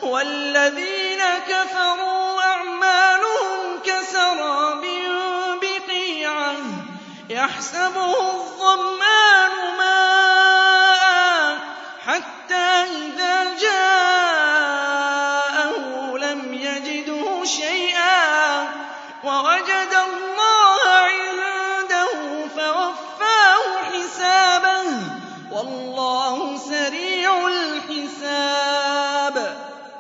وَالَّذِينَ كَفَرُوا أَعْمَالُهُمْ كَسَرَابٍ بِقِيعَةٍ يَحْسَبُهُ الظَّمْآنُ مَاءً حَتَّىٰ إِذَا جَاءَهُ لَمْ يَجِدْهُ شَيْئًا وَوَجَدَ اللَّهَ عِندَهُ فَوَفَّاهُ حِسَابَهُ ۗ وَاللَّهُ سَرِيعُ